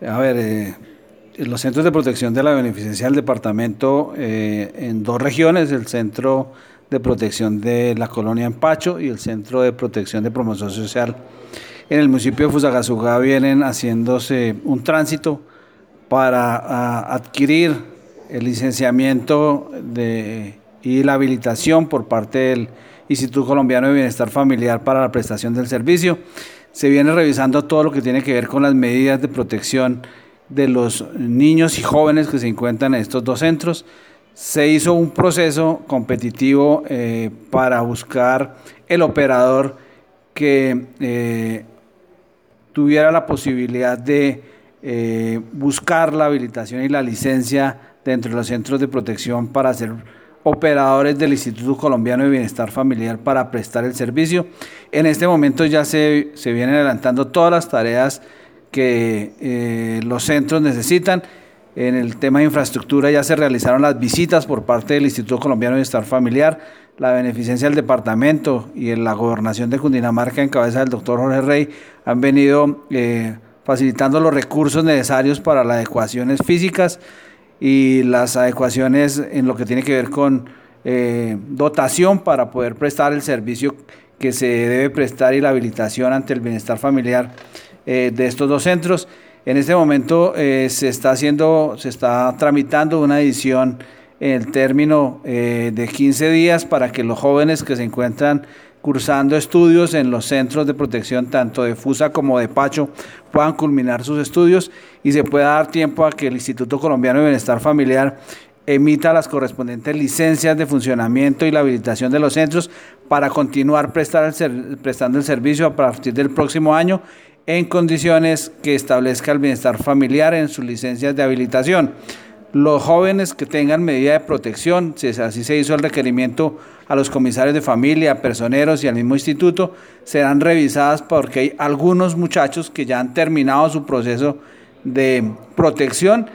A ver, los centros de protección de la beneficencia del departamento en dos regiones, el Centro de Protección de la Colonia Empacho y el Centro de Protección de Promoción Social en el municipio de Fusagasugá, vienen haciéndose un tránsito para adquirir el licenciamiento y la habilitación por parte del Instituto Colombiano de Bienestar Familiar para la prestación del servicio. Se viene revisando todo lo que tiene que ver con las medidas de protección de los niños y jóvenes que se encuentran en estos dos centros. Se hizo un proceso competitivo para buscar el operador que tuviera la posibilidad de buscar la habilitación y la licencia dentro de los centros de protección para ser operadores del Instituto Colombiano de Bienestar Familiar para prestar el servicio. En este momento ya se vienen adelantando todas las tareas que los centros necesitan. En el tema de infraestructura ya se realizaron las visitas por parte del Instituto Colombiano de Bienestar Familiar, la beneficencia del departamento y en la gobernación de Cundinamarca en cabeza del doctor Jorge Rey han venido facilitando los recursos necesarios para las adecuaciones físicas y las adecuaciones en lo que tiene que ver con dotación para poder prestar el servicio que se debe prestar y la habilitación ante el bienestar familiar de estos dos centros. En este momento se está tramitando una edición en el término de 15 días para que los jóvenes que se encuentran cursando estudios en los centros de protección tanto de Fusa como de Pacho puedan culminar sus estudios y se pueda dar tiempo a que el Instituto Colombiano de Bienestar Familiar emita las correspondientes licencias de funcionamiento y la habilitación de los centros para continuar prestando el servicio a partir del próximo año en condiciones que establezca el bienestar familiar en sus licencias de habilitación. Los jóvenes que tengan medida de protección, si así se hizo el requerimiento a los comisarios de familia, personeros y al mismo instituto, serán revisadas porque hay algunos muchachos que ya han terminado su proceso de protección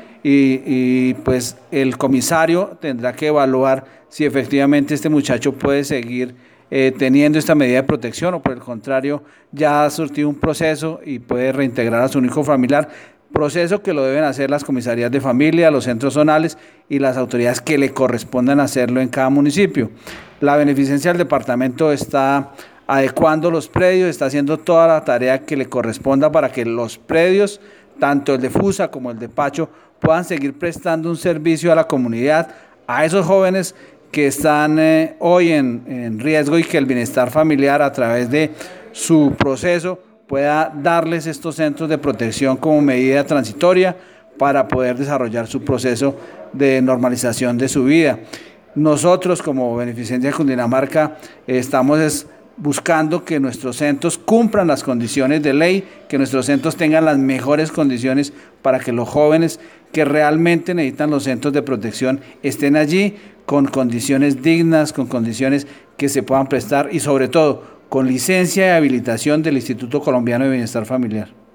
y pues el comisario tendrá que evaluar si efectivamente este muchacho puede seguir teniendo esta medida de protección o por el contrario ya ha surtido un proceso y puede reintegrar a su único familiar, proceso que lo deben hacer las comisarías de familia, los centros zonales y las autoridades que le correspondan hacerlo en cada municipio. La beneficencia del departamento está adecuando los predios, está haciendo toda la tarea que le corresponda para que los predios, tanto el de Fusa como el de Pacho, puedan seguir prestando un servicio a la comunidad, a esos jóvenes que están hoy en riesgo y que el bienestar familiar a través de su proceso pueda darles estos centros de protección como medida transitoria para poder desarrollar su proceso de normalización de su vida. Nosotros como Beneficencia de Cundinamarca estamos buscando que nuestros centros cumplan las condiciones de ley, que nuestros centros tengan las mejores condiciones para que los jóvenes que realmente necesitan los centros de protección estén allí con condiciones dignas, con condiciones que se puedan prestar y sobre todo con licencia y habilitación del Instituto Colombiano de Bienestar Familiar.